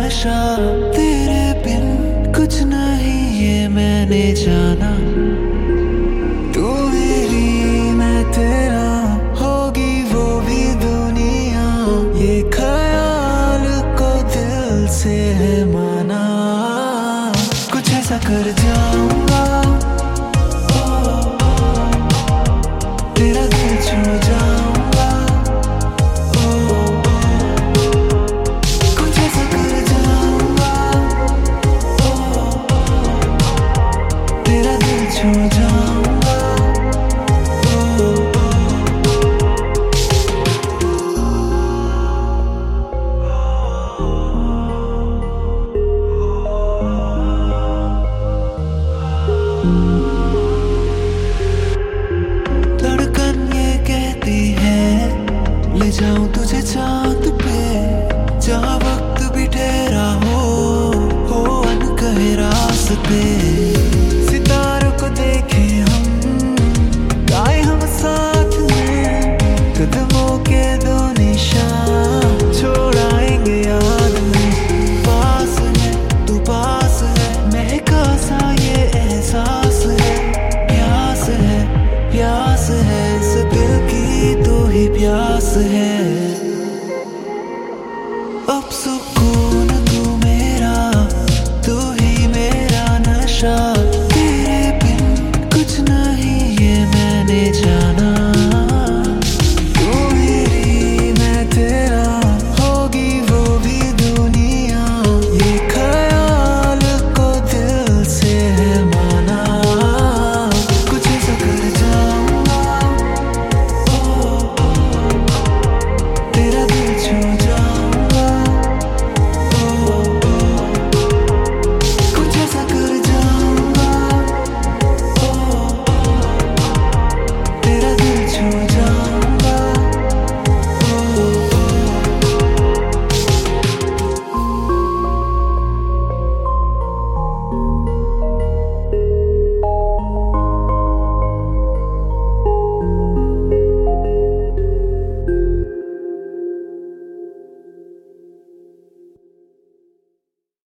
नशा, तेरे बिन कुछ नहीं ये मैंने जाना। तू मेरी मैं तेरा, होगी वो भी दुनिया, ये ख्याल को दिल से है माना। कुछ ऐसा कर जाऊंगा तेरा दिल छू जाऊंगा। कुछ ऐसा कर जाऊंगा तेरा दिल छू जाऊंगा। ले जाऊं तुझे चांद पे, जहाँ वक्त भी ठहरा हो अनकहे रास्ते।